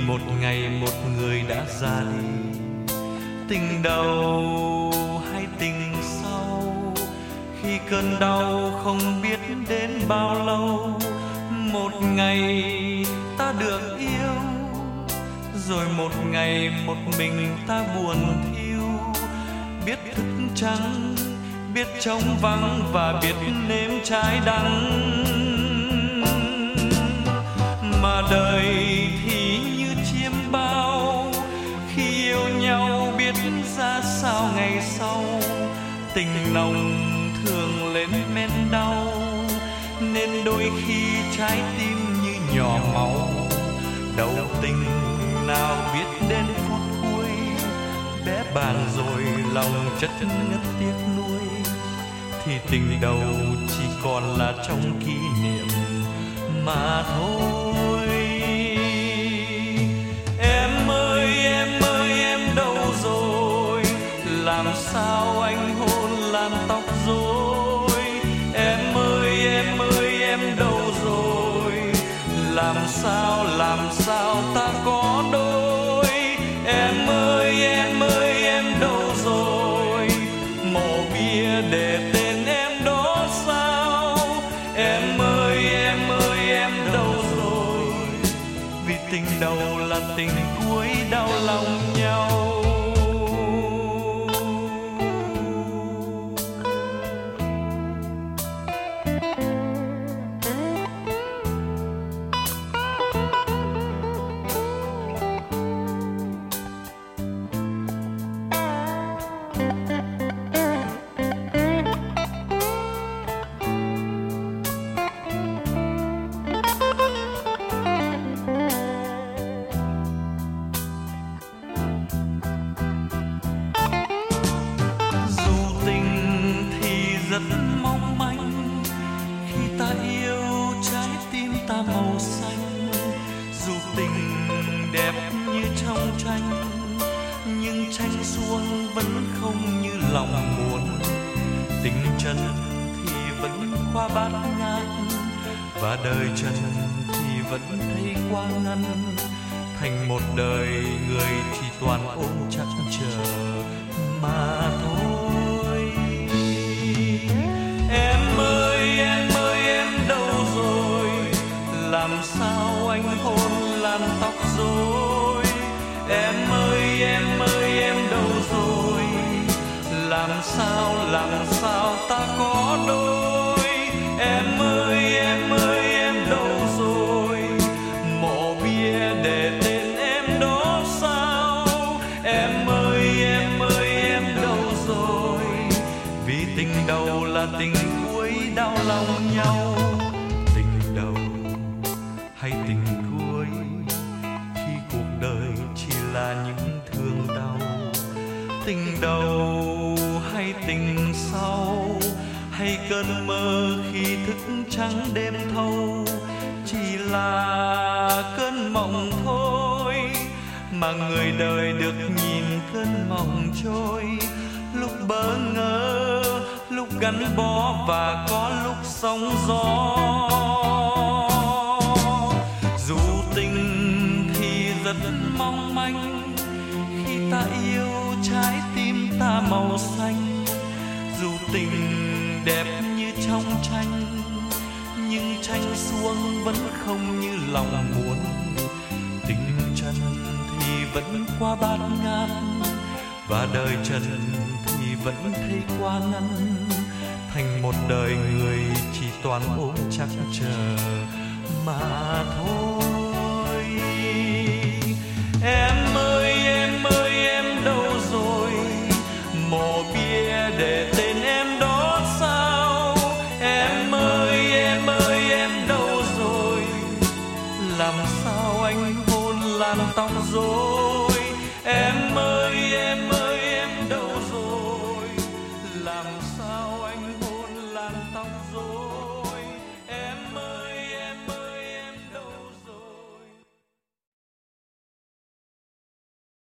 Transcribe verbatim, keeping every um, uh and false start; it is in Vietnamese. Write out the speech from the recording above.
một ngày một người đã ra đi. Tình đầu hay tình sau, khi cơn đau không biết đến bao lâu. Một ngày ta được yêu, rồi một ngày một mình ta buồn thiêu. Biết thức trắng, biết trống vắng và biết nếm trái đắng. Mà đời thì như chiêm bao, khi yêu nhau biết ra sao ngày sau. Tình nồng thường lên men đau, nên đôi khi trái tim như nhỏ máu. Đầu tình nào biết đến phút cuối, bé bàng rồi lòng chất ngất tiếc nuối. Thì tình đầu chỉ còn là trong kỷ niệm mà thôi. Em ơi em ơi em đâu rồi, làm sao anh hôn làn tóc rối. Em ơi em ơi em đâu rồi, làm sao làm sao ta có đôi. Em ơi em ơi em đâu rồi, mộ bia để tên em đó sao. Em ơi em ơi em đâu rồi, vì tình đầu là tình cuối đau lòng nhau. Rất mong manh khi ta yêu, trái tim ta màu xanh. Dù tình đẹp như trong tranh, nhưng tranh xuông vẫn không như lòng muốn. Tình chân thì vẫn qua bát ngát, và đời trần thì vẫn thấy qua ngăn. Thành một đời người chỉ toàn ôm chắc chờ mà thôi. Em ơi em ơi em đâu rồi, làm sao anh hôn làn tóc rối. Em ơi em ơi em đâu rồi, làm sao làm sao ta có đôi. Em ơi em ơi em đâu rồi, mộ bia để tên em đó sao. Em ơi em ơi em đâu rồi, vì tình đầu là tình cuối đau lòng nhau. Tình đầu hay tình cuối, khi cuộc đời chỉ là những thương đau. Tình đầu hay tình sau, hay cơn mơ khi thức trắng đêm thâu. Chỉ là cơn mộng thôi, mà người đời được nhìn cơn mộng trôi. Lúc bỡ ngỡ, lúc gắn bó và có lúc sóng gió. Dù tình thì rất mong manh, khi ta yêu trái tim ta màu xanh. Dù tình đẹp như trong tranh, nhưng tranh xuông vẫn không như lòng muốn. Tình chân thì vẫn qua bát ngát, và đời trần thì vẫn thấy qua ngăn. Thành một đời người chỉ toàn ôm chắc chờ mà thôi. Em ơi em ơi em đâu rồi, mộ bia để tên em đó sao. Em ơi em ơi em đâu rồi, làm sao anh hôn làn tóc rối. Em